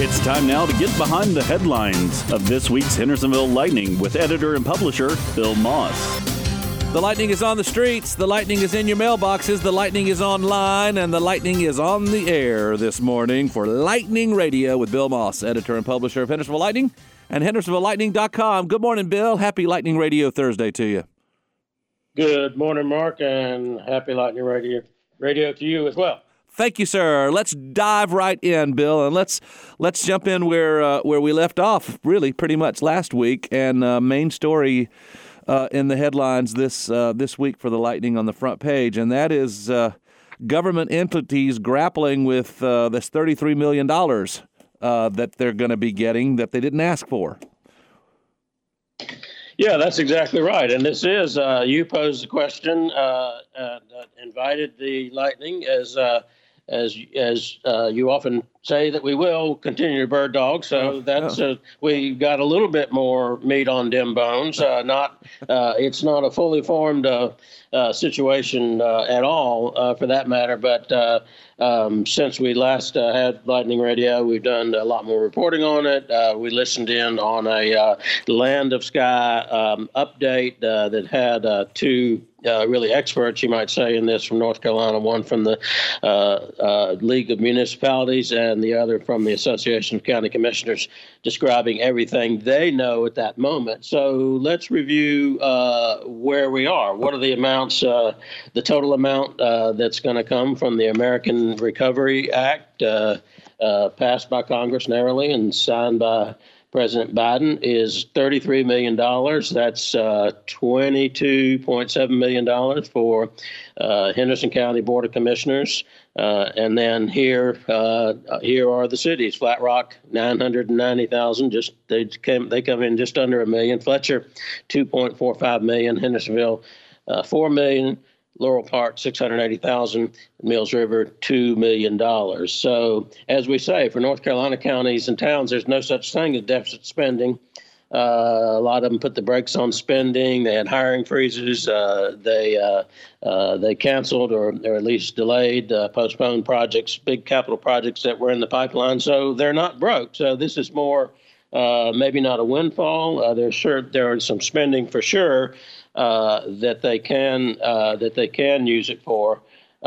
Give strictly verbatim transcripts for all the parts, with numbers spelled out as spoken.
It's time now to get behind the headlines of this week's Hendersonville Lightning with editor and publisher Bill Moss. The Lightning is on the streets, the Lightning is in your mailboxes, the Lightning is online, and the Lightning is on the air this morning for Lightning Radio with Bill Moss, editor and publisher of Hendersonville Lightning and Hendersonville Lightning dot com. Good morning, Bill. Happy Lightning Radio Thursday to you. Good morning, Mark, and happy Lightning Radio, radio to you as well. Thank you, sir. Let's dive right in, Bill, and let's let's jump in where uh, where we left off, really, pretty much last week. And uh, main story uh, in the headlines this uh, this week for the Lightning on the front page, and that is uh, government entities grappling with uh, this thirty-three million dollars uh, that they're going to be getting that they didn't ask for. Yeah, that's exactly right. And this is, uh, you posed the question, uh, uh, that invited the Lightning, as uh, as as uh, you often say that we will continue to bird dog. So that's uh, we got a little bit more meat on dim bones. Uh, not uh, it's not a fully formed uh, uh, situation uh, at all, uh, for that matter. But uh, um, since we last uh, had Lightning Radio, we've done a lot more reporting on it. Uh, we listened in on a uh, Land of Sky um, update uh, that had uh, two. Uh, really experts, you might say, in this from North Carolina, one from the uh, uh, League of Municipalities and the other from the Association of County Commissioners, describing everything they know at that moment. So let's review uh, where we are. What are the amounts, uh, the total amount uh, that's going to come from the American Recovery Act, uh, uh, passed by Congress narrowly and signed by President Biden, is thirty-three million dollars. That's uh, twenty-two point seven million dollars for uh, Henderson County Board of Commissioners. Uh, and then here uh, here are the cities. Flat Rock, nine hundred ninety thousand dollars. Just they came they come in just under a million. Fletcher, two point four five million dollars. Hendersonville, uh, four million dollars. Laurel Park, six hundred eighty thousand dollars, Mills River, two million dollars. So, as we say, for North Carolina counties and towns, there's no such thing as deficit spending. Uh, a lot of them put the brakes on spending. They had hiring freezes. Uh, they uh, uh, they canceled or, or at least delayed, uh, postponed projects, big capital projects that were in the pipeline. So they're not broke. So this is more uh, maybe not a windfall. Uh, there's sure there is some spending for sure. Uh, that they can uh, that they can use it for,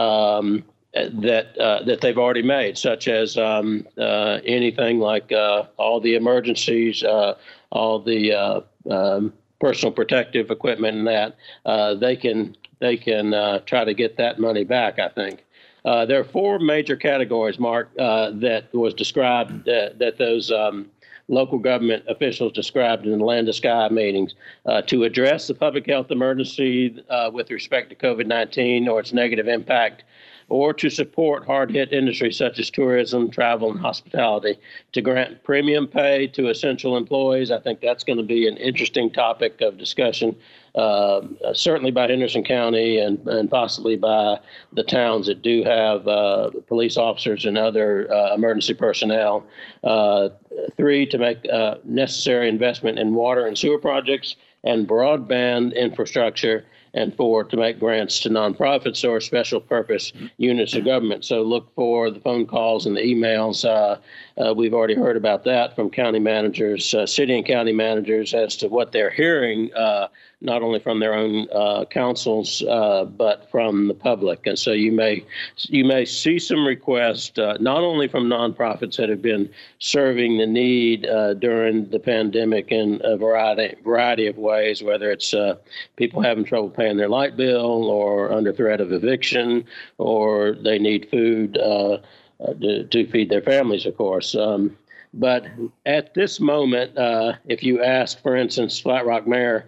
um, that uh, that they've already made, such as um, uh, anything like uh, all the emergencies, uh, all the uh, um, personal protective equipment, and that uh, they can they can uh, try to get that money back. I think uh, there are four major categories, Mark, uh, that was described that, that those. Um, local government officials described in the Land of Sky meetings uh, to address the public health emergency uh, with respect to COVID nineteen or its negative impact, or to support hard-hit industries such as tourism, travel, and hospitality, to grant premium pay to essential employees. I think that's going to be an interesting topic of discussion, uh, certainly by Henderson County and, and possibly by the towns that do have uh, police officers and other uh, emergency personnel. Uh, three, to make uh, necessary investment in water and sewer projects and broadband infrastructure. And four, to make grants to nonprofits or special purpose units of government. So look for the phone calls and the emails. Uh, uh, we've already heard about that from county managers, uh, city and county managers, as to what they're hearing, uh, not only from their own uh, councils, uh, but from the public. And so you may you may see some requests, uh, not only from nonprofits that have been serving the need uh, during the pandemic in a variety variety of ways, whether it's uh, people having trouble paying their light bill or under threat of eviction, or they need food uh, uh, to, to feed their families, of course. Um, but at this moment, uh, if you ask, for instance, Flat Rock Mayor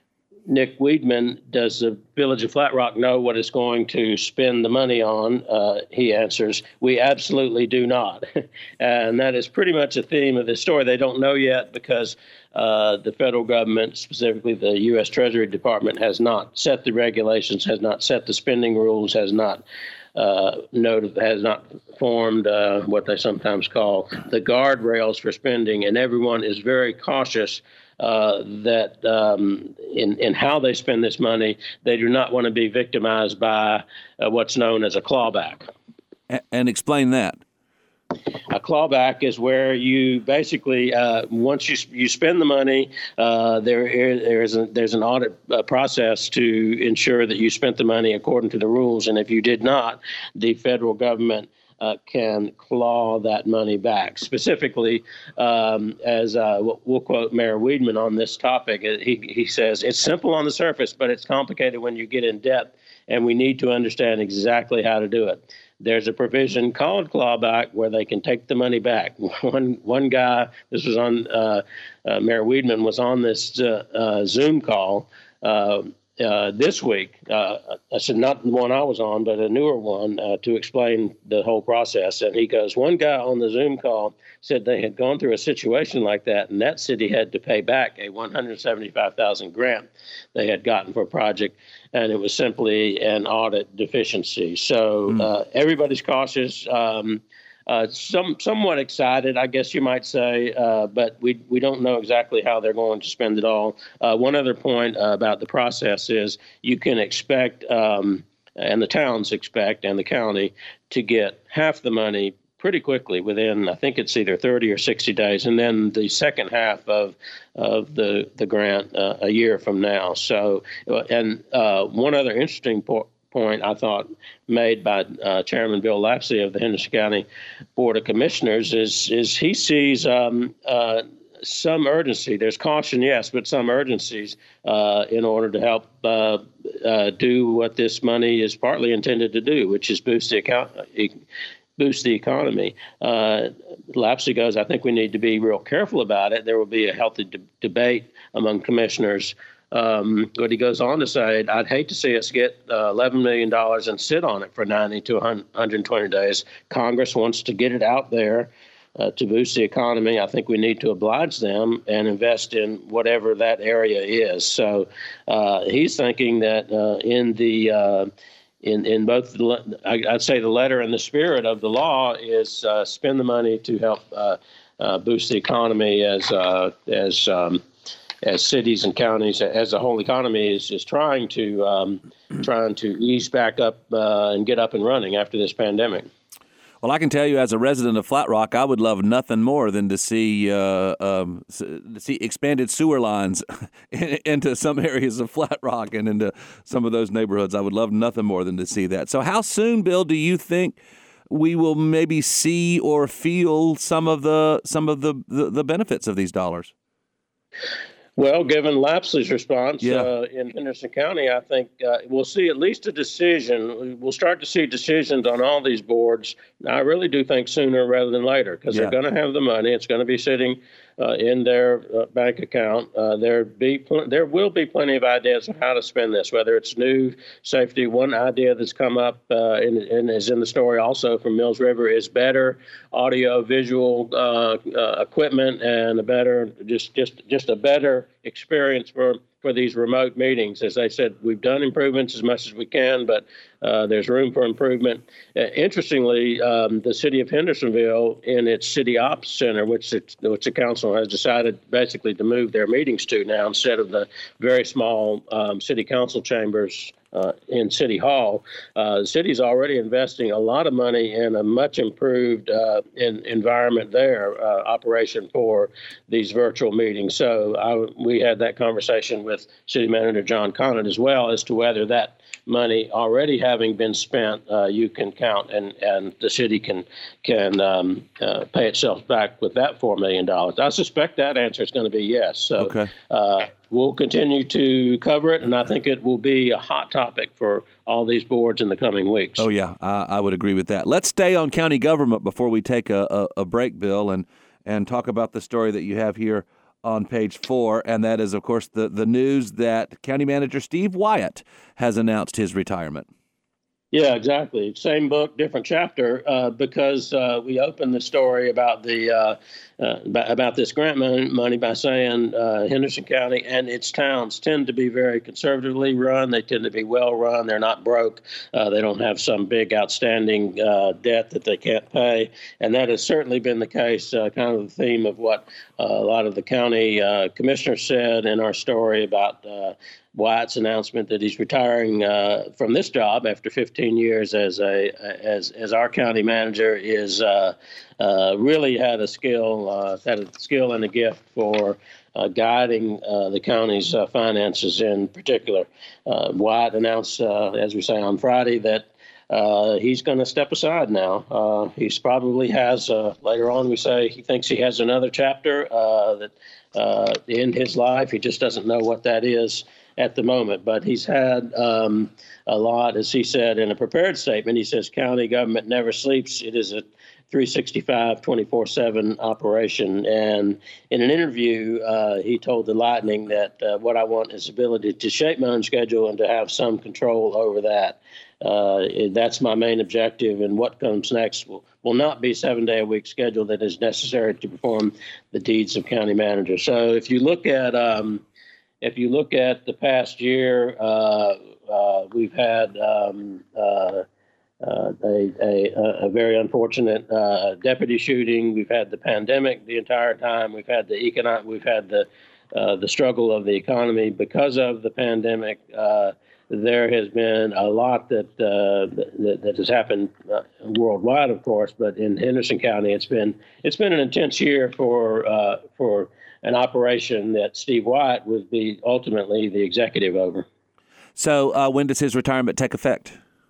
Nick Weedman, does the village of Flat Rock know what it's going to spend the money on? Uh, he answers, we absolutely do not. And that is pretty much a theme of this story. They don't know yet because uh, the federal government, specifically the U S Treasury Department, has not set the regulations, has not set the spending rules, has not uh, noted, has not formed uh, what they sometimes call the guardrails for spending. And everyone is very cautious Uh, that um, in, in how they spend this money, they do not want to be victimized by uh, what's known as a clawback. And explain that. a clawback is where you basically uh, once you you spend the money, uh, there is there's a, there's an audit uh, process to ensure that you spent the money according to the rules, and if you did not, the federal government Uh, can claw that money back. Specifically, um, as uh, we'll quote Mayor Weidman on this topic, he, he says, it's simple on the surface, but it's complicated when you get in depth, and we need to understand exactly how to do it. There's a provision called clawback where they can take the money back. One one guy, this was on, uh, uh, Mayor Weidman was on this uh, uh, Zoom call uh, Uh, this week, uh, I said not the one I was on, but a newer one uh, to explain the whole process. And he goes, one guy on the Zoom call said they had gone through a situation like that, and that city had to pay back a one hundred seventy-five thousand dollars grant they had gotten for a project, and it was simply an audit deficiency. So mm. uh, everybody's cautious. Um, Uh, some somewhat excited, I guess you might say, uh, but we we don't know exactly how they're going to spend it all. Uh, one other point uh, about the process is you can expect, um, and the towns expect, and the county, to get half the money pretty quickly within, I think it's either thirty or sixty days, and then the second half of of the, the grant uh, a year from now. So, and uh, one other interesting point, point I thought made by uh, Chairman Bill Lapsley of the Henderson County Board of Commissioners is is he sees um, uh, some urgency. There's caution, yes, but some urgencies uh, in order to help uh, uh, do what this money is partly intended to do, which is boost the account. boost the economy. Uh, Lapsley goes, I think we need to be real careful about it. There will be a healthy de- debate among commissioners. Um, but he goes on to say, I'd hate to see us get uh, eleven million dollars and sit on it for ninety to one hundred twenty days. Congress wants to get it out there uh, to boost the economy. I think we need to oblige them and invest in whatever that area is. So uh, he's thinking that uh, in the uh, In, in both, the, I'd say the letter and the spirit of the law is uh, spend the money to help uh, uh, boost the economy as uh, as um, as cities and counties, as the whole economy is, is trying to um, trying to ease back up uh, and get up and running after this pandemic. Well, I can tell you, as a resident of Flat Rock, I would love nothing more than to see uh, um, see expanded sewer lines into some areas of Flat Rock and into some of those neighborhoods. I would love nothing more than to see that. So how soon, Bill, do you think we will maybe see or feel some of the some of the, the, the benefits of these dollars? Well, given Lapsley's response yeah. uh, in Henderson County, I think uh, we'll see at least a decision. We'll start to see decisions on all these boards. I really do think sooner rather than later, because yeah. they're going to have the money. It's going to be sitting uh, in their uh, bank account. Uh, there be pl- there will be plenty of ideas of how to spend this, whether it's new safety. One idea that's come up uh, and, and is in the story also from Mills River is better audio visual uh, uh, equipment and a better just just just a better experience for for these remote meetings. As I said, we've done improvements as much as we can, but uh, there's room for improvement. Uh, interestingly, um, the city of Hendersonville, in its city ops center, which it, which the council has decided basically to move their meetings to now instead of the very small um, city council chambers Uh, in City Hall, uh, the city's already investing a lot of money in a much improved uh, in, environment there, uh, operation for these virtual meetings. So I, we had that conversation with City Manager John Conant as well as to whether that money already having been spent, uh, you can count and, and the city can can um, uh, pay itself back with that four million dollars. I suspect that answer is going to be yes. So okay. uh, we'll continue to cover it, and I think it will be a hot topic for all these boards in the coming weeks. Oh, yeah, I, I would agree with that. Let's stay on county government before we take a, a, a break, Bill, and, and talk about the story that you have here on page four, and that is, of course, the, the news that County Manager Steve Wyatt has announced his retirement. Yeah, exactly. Same book, different chapter, uh, because uh, we opened the story about the uh, uh, about this grant money by saying uh, Henderson County and its towns tend to be very conservatively run. They tend to be well run. They're not broke. Uh, they don't have some big outstanding uh, debt that they can't pay. And that has certainly been the case, uh, kind of the theme of what uh, a lot of the county uh, commissioners said in our story about uh, Wyatt's announcement that he's retiring uh, from this job after fifteen years as a as as our county manager is uh, uh, really had a skill uh, had a skill and a gift for uh, guiding uh, the county's uh, finances in particular. Uh, Wyatt announced, uh, as we say on Friday, that Uh, he's going to step aside now. Uh, he's probably has, uh, later on we say he thinks he has another chapter uh, that uh, in his life. He just doesn't know what that is at the moment. But he's had um, a lot, as he said in a prepared statement. He says county government never sleeps. It is a three sixty-five, twenty-four seven operation. And in an interview, uh, he told the Lightning that uh, what I want is ability to shape my own schedule and to have some control over that. Uh, that's my main objective, and what comes next will, will not be a seven-day-a-week schedule that is necessary to perform the deeds of county manager. So, if you look at um, if you look at the past year, uh, uh, we've had um, uh, uh, a, a, a very unfortunate uh, deputy shooting. We've had the pandemic the entire time. We've had the economic. We've had the uh, the struggle of the economy because of the pandemic. Uh, There has been a lot that uh, that, that has happened uh, worldwide, of course, but in Henderson County, it's been it's been an intense year for uh, for an operation that Steve Wyatt would be ultimately the executive over. So, uh, when does his retirement take effect?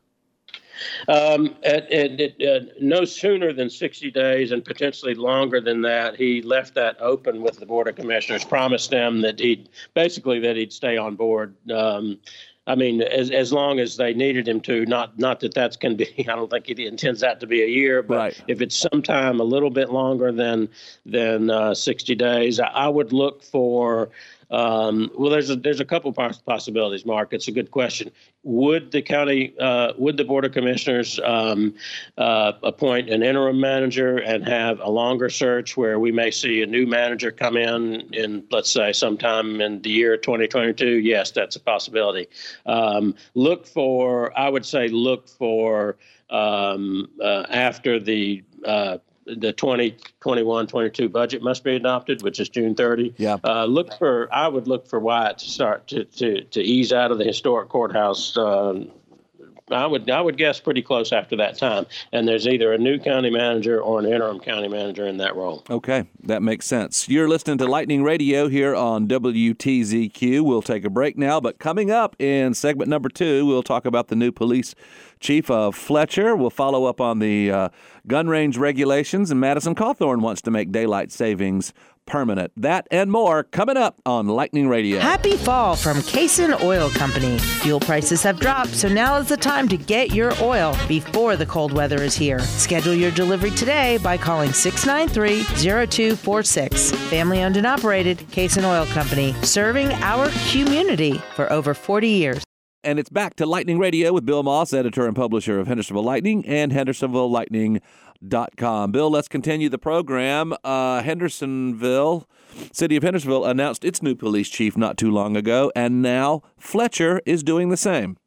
Um, at, at, at, uh, no sooner than sixty days, and potentially longer than that. He left that open with the Board of Commissioners, promised them that he'd basically that he'd stay on board. Um, I mean, as as long as they needed him to, not not that that's can be, I don't think he intends that to be a year, but right. If it's sometime a little bit longer than than uh, sixty days, I, I would look for, um, well, there's a, there's a couple poss- possibilities, Mark. It's a good question. Would the county, uh, would the Board of Commissioners um, uh, appoint an interim manager and have a longer search where we may see a new manager come in, in let's say, sometime in the year twenty twenty-two? Yes, that's a possibility. Um, look for, I would say, look for um, uh, after the uh, the twenty twenty-one twenty-two budget must be adopted, which is June thirtieth. Yeah. Uh, look for, I would look for Wyatt to start to, to, to ease out of the historic courthouse. Um, I would I would guess pretty close after that time. And there's either a new county manager or an interim county manager in that role. Okay, that makes sense. You're listening to Lightning Radio here on W T Z Q. We'll take a break now, but coming up in segment number two, we'll talk about the new police chief of Fletcher. We'll follow up on the uh, gun range regulations, and Madison Cawthorn wants to make daylight savings permanent. That and more coming up on Lightning Radio. Happy fall from Cason Oil Company. Fuel prices have dropped, so now is the time to get your oil before the cold weather is here. Schedule your delivery today by calling six nine three, zero two four six. Family owned and operated, Cason Oil Company, serving our community for over forty years. And it's back to Lightning Radio with Bill Moss, editor and publisher of Hendersonville Lightning and Hendersonville Lightning dot com. Bill, let's continue the program. Uh, Hendersonville, City of Hendersonville, announced its new police chief not too long ago, and now Fletcher is doing the same.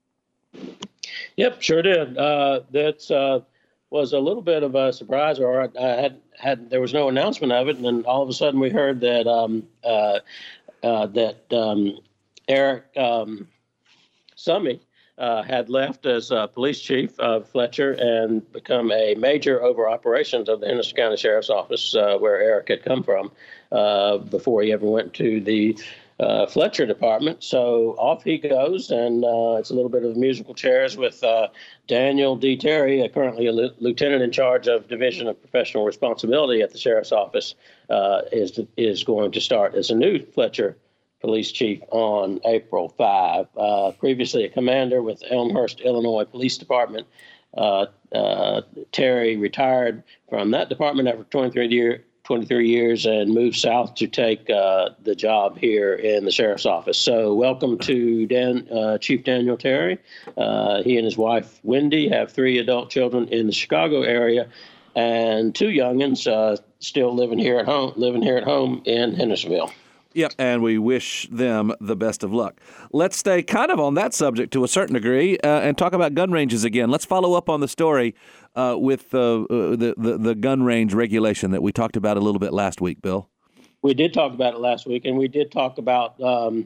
Yep, sure did. Uh, that uh, was a little bit of a surprise, or I, I had had there was no announcement of it, and then all of a sudden we heard that um, uh, uh, that um, Eric um, Summey Uh, had left as uh, police chief of Fletcher and become a major over operations of the Henderson County Sheriff's Office, uh, where Eric had come from uh, before he ever went to the uh, Fletcher department. So off he goes, and uh, it's a little bit of musical chairs with uh, Daniel D. Terry, uh, currently a li- lieutenant in charge of Division of Professional Responsibility at the Sheriff's Office, uh, is is going to start as a new Fletcher police chief on April fifth. Uh, previously a commander with Elmhurst, Illinois Police Department, uh, uh, Terry retired from that department after twenty-three, year, twenty-three years and moved south to take uh, the job here in the sheriff's office. So welcome to Dan, uh, Chief Daniel Terry. Uh, he and his wife, Wendy, have three adult children in the Chicago area and two youngins uh, still living here at home, living here at home in Hendersonville. Yep, and we wish them the best of luck. Let's stay kind of on that subject to a certain degree uh, and talk about gun ranges again. Let's follow up on the story uh, with uh, uh, the, the, the gun range regulation that we talked about a little bit last week, Bill. We did talk about it last week, and we did talk about um,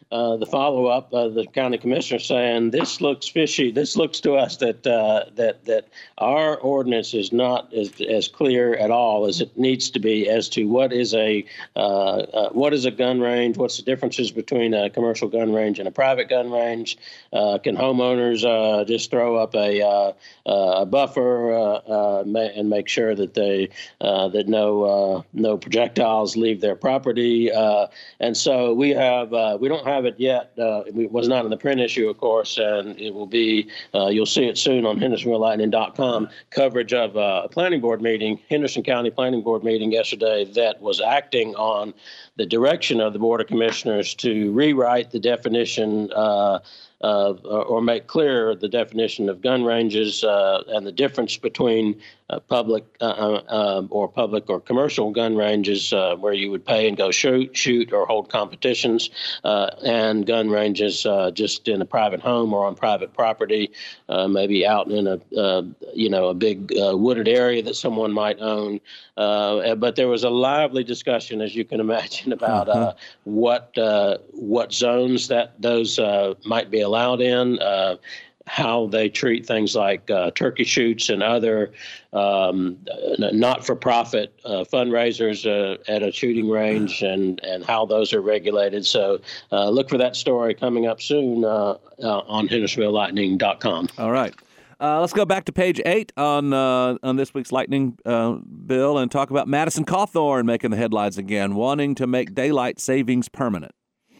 uh, the follow-up, uh, the county commissioner saying this looks fishy. This looks to us that uh, that that our ordinance is not as, as clear at all as it needs to be as to what is a uh, uh, what is a gun range, what's the differences between a commercial gun range and a private gun range. Uh, can homeowners uh, just throw up a, uh, a buffer uh, uh, and make sure that they uh, that no uh, no projectiles leave their property? Uh, and so we have uh, we don't have it yet. Uh, it was not in the print issue, of course, and it will be. Uh, you'll see it soon on Hendersonville Lightning dot com. Coverage of uh, a planning board meeting, Henderson County Planning Board meeting yesterday that was acting on the direction of the Board of Commissioners to rewrite the definition uh, Uh, or make clear the definition of gun ranges uh, and the difference between uh, public uh, uh, or public or commercial gun ranges uh, where you would pay and go shoot, shoot or hold competitions, uh, and gun ranges uh, just in a private home or on private property, uh, maybe out in a uh, you know a big uh, wooded area that someone might own. Uh, but there was a lively discussion, as you can imagine, about uh, what uh, what zones that those uh, might be allowed in, uh, how they treat things like uh, turkey shoots and other um, not-for-profit uh, fundraisers uh, at a shooting range, and, and how those are regulated. So uh, look for that story coming up soon uh, uh, on Hendersonville Lightning dot com. All right. Uh, let's go back to page eight on uh, on this week's Lightning uh, bill and talk about Madison Cawthorn making the headlines again, wanting to make daylight savings permanent.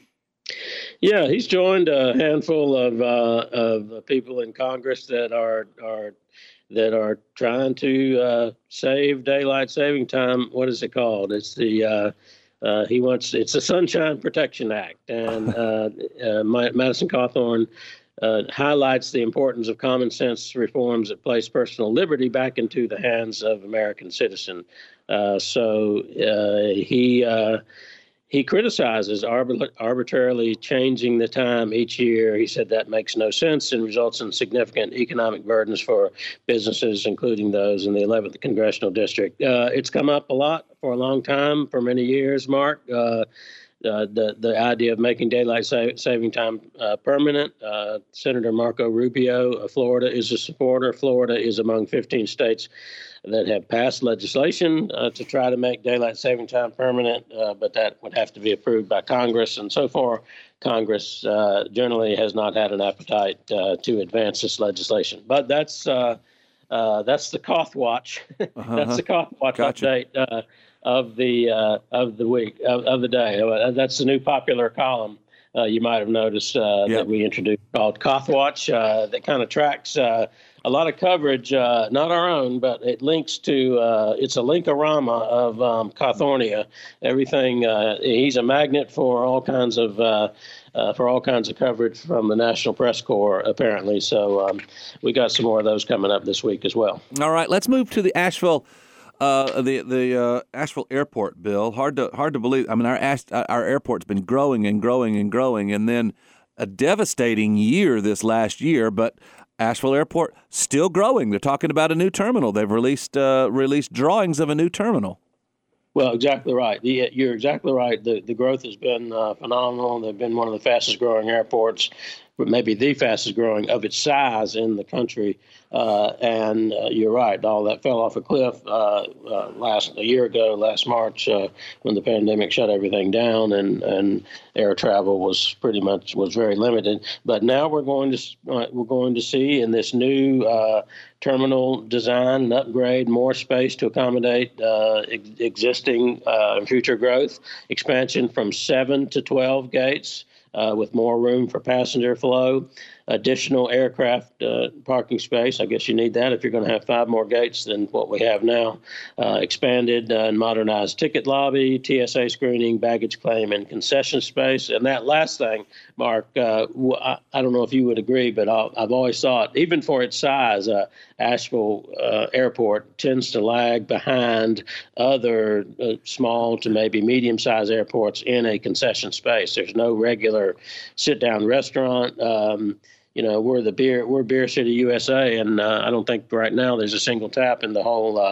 Yeah, he's joined a handful of uh, of people in Congress that are are that are trying to uh, save daylight saving time. What is it called? It's the uh, uh, he wants it's the Sunshine Protection Act, and uh, uh, Madison Cawthorn uh, highlights the importance of common sense reforms that place personal liberty back into the hands of American citizen. Uh, so uh, he. Uh, He criticizes arbit- arbitrarily changing the time each year. He said that makes no sense and results in significant economic burdens for businesses, including those in the eleventh Congressional District. Uh, it's come up a lot for a long time, for many years, Mark. Uh, Uh, the the idea of making daylight sa- saving time uh, permanent. Uh, Senator Marco Rubio of Florida is a supporter. Florida is among fifteen states that have passed legislation uh, to try to make daylight saving time permanent, uh, but that would have to be approved by Congress. And so far, Congress uh, generally has not had an appetite uh, to advance this legislation. But that's uh, uh, that's the Coth Watch. Uh-huh. That's the Coth Watch Gotcha. update. Uh, of the uh, of the week of, of the day. Uh, that's the new popular column uh, you might have noticed uh, yep. that we introduced called Coth Watch. Uh, that kind of tracks uh, a lot of coverage, uh, not our own, but it links to uh, it's a linkorama of um, Cawthornia. Everything. Uh, he's a magnet for all kinds of. Uh, Uh, for all kinds of coverage from the National Press Corps, apparently. So um, we got some more of those coming up this week as well. All right, let's move to the Asheville, uh, the the uh, Asheville Airport, Bill. Hard to hard to believe. I mean, our Ash, our airport's been growing and growing and growing, and then a devastating year this last year. But Asheville Airport still growing. They're talking about a new terminal. They've released uh, released drawings of a new terminal. Well, exactly right. The, you're exactly right. The the growth has been uh, phenomenal. They've been one of the fastest growing airports, but maybe the fastest growing of its size in the country. Uh, and uh, you're right. All that fell off a cliff uh, uh, last a year ago, last March, uh, when the pandemic shut everything down, and, and air travel was pretty much was very limited. But now we're going to uh, we're going to see in this new uh, terminal design and upgrade more space to accommodate uh, ex- existing uh, and future growth, expansion from seven to twelve gates. Uh, with more room for passenger flow, additional aircraft uh, parking space. I guess you need that if you're going to have five more gates than what we have now. Uh, expanded uh, and modernized ticket lobby, T S A screening, baggage claim, and concession space. And that last thing, Mark, uh, I, I don't know if you would agree, but I'll, I've always thought, even for its size, uh, Asheville uh, Airport tends to lag behind other uh, small to maybe medium-sized airports in a concession space. There's no regular sit-down restaurant. Um, you know, we're the beer, we're Beer City, U S A, and uh, I don't think right now there's a single tap in the whole uh,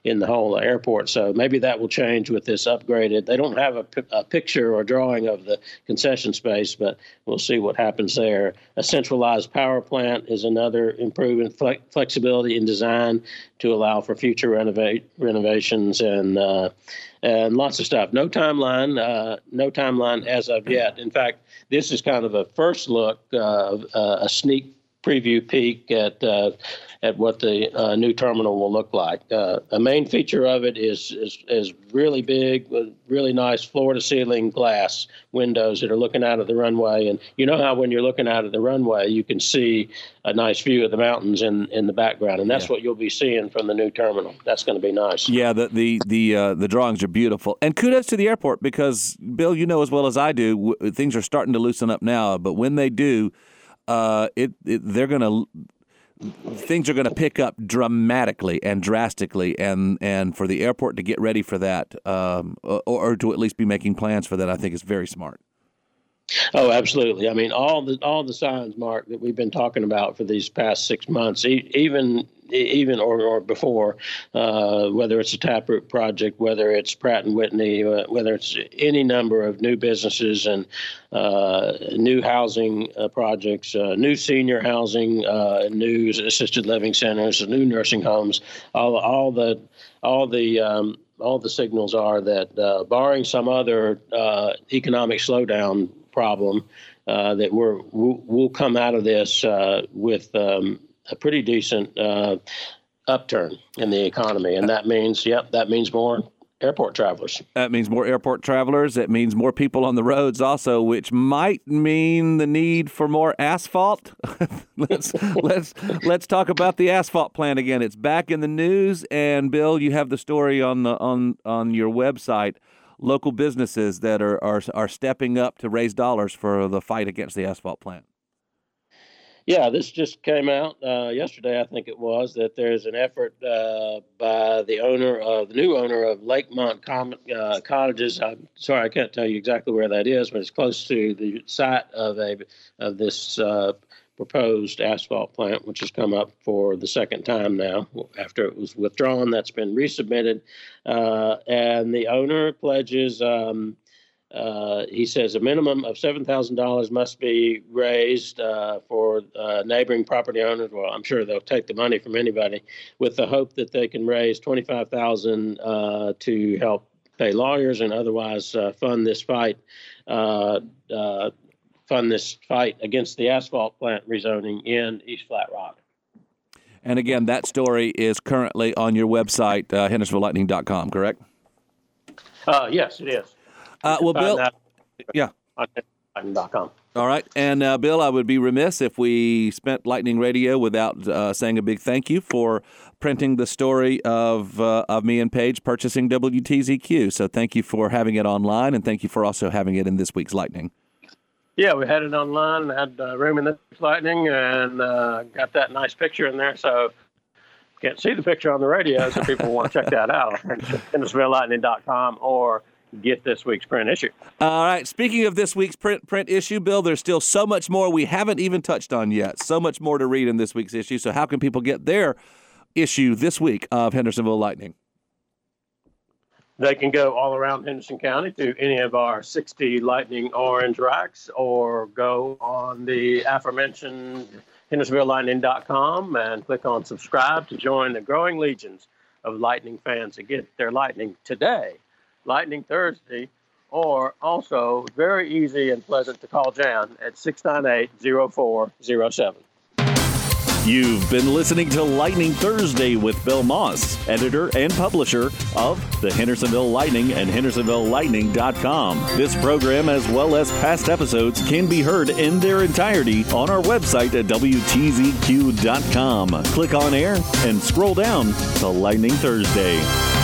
in the whole airport. So maybe that will change with this upgraded. They don't have a, a picture or drawing of the concession space, but we'll see what happens there. A centralized power plant is another improvement, flex, flexibility in design to allow for future renovate, renovations and uh, and lots of stuff. No timeline, uh, no timeline as of yet. In fact, this is kind of a first look, uh, uh, a sneak preview peek at uh, at what the uh, new terminal will look like. Uh, a main feature of it is, is is really big with really nice floor-to-ceiling glass windows that are looking out of the runway. And you know how when you're looking out of the runway, you can see a nice view of the mountains in, in the background, and that's yeah. what you'll be seeing from the new terminal. That's going to be nice. Yeah, the the the, uh, the drawings are beautiful. And kudos to the airport because, Bill, you know as well as I do, w- things are starting to loosen up now. But when they do, uh, it, it they're going to things are going to pick up dramatically and drastically, and, and for the airport to get ready for that, um, or, or to at least be making plans for that, I think is very smart. Oh, absolutely. I mean, all the all the signs, Mark, that we've been talking about for these past six months, e- even even or, or before, uh, whether it's a Taproot project, whether it's Pratt and Whitney, uh, whether it's any number of new businesses and uh, new housing uh, projects, uh, new senior housing, uh, new assisted living centers, new nursing homes, all all the all the um, all the signals are that, uh, barring some other uh, economic slowdown problem, uh, that we're we'll, we'll come out of this uh, with um, a pretty decent uh, upturn in the economy, and that means, yep, that means more airport travelers. That means more airport travelers. It means more people on the roads also, which might mean the need for more asphalt. let's let's let's talk about the asphalt plant again. It's back in the news, and Bill, you have the story on the on on your website. Local businesses that are, are are stepping up to raise dollars for the fight against the asphalt plant. Yeah, this just came out uh, yesterday, I think it was, that there's an effort uh, by the owner of the new owner of Lakemont Com- uh, Cottages. I'm sorry, I can't tell you exactly where that is, but it's close to the site of a of this uh, proposed asphalt plant, which has come up for the second time now. After it was withdrawn, that's been resubmitted. Uh, and the owner pledges, um, uh, he says, a minimum of seven thousand dollars must be raised uh, for uh, neighboring property owners. Well, I'm sure they'll take the money from anybody, with the hope that they can raise twenty-five thousand dollars uh, to help pay lawyers and otherwise uh, fund this fight. Uh, uh, fund this fight against the asphalt plant rezoning in East Flat Rock. And again, that story is currently on your website, uh, Hendersonville Lightning dot com, correct? Uh, yes, it is. Uh, well, Bill, yeah. On Lightning dot com. All right. And, uh, Bill, I would be remiss if we spent Lightning Radio without uh, saying a big thank you for printing the story of uh, of me and Paige purchasing W T Z Q. So thank you for having it online, and thank you for also having it in this week's Lightning. Yeah, we had it online, had uh, room in the Lightning, and uh, got that nice picture in there. So can't see the picture on the radio, so people want to check that out. Hendersonville Lightning dot com or get this week's print issue. All right. Speaking of this week's print print issue, Bill, there's still so much more we haven't even touched on yet. So much more to read in this week's issue. So how can people get their issue this week of Hendersonville Lightning? They can go all around Henderson County to any of our sixty Lightning Orange racks, or go on the aforementioned Hendersonville Lightning dot com and click on subscribe to join the growing legions of Lightning fans that get their Lightning today, Lightning Thursday, or also very easy and pleasant to call Jan at six nine eight, zero four zero seven. You've been listening to Lightning Thursday with Bill Moss, editor and publisher of the Hendersonville Lightning and Hendersonville Lightning dot com. This program, as well as past episodes, can be heard in their entirety on our website at W T Z Q dot com. Click on air and scroll down to Lightning Thursday.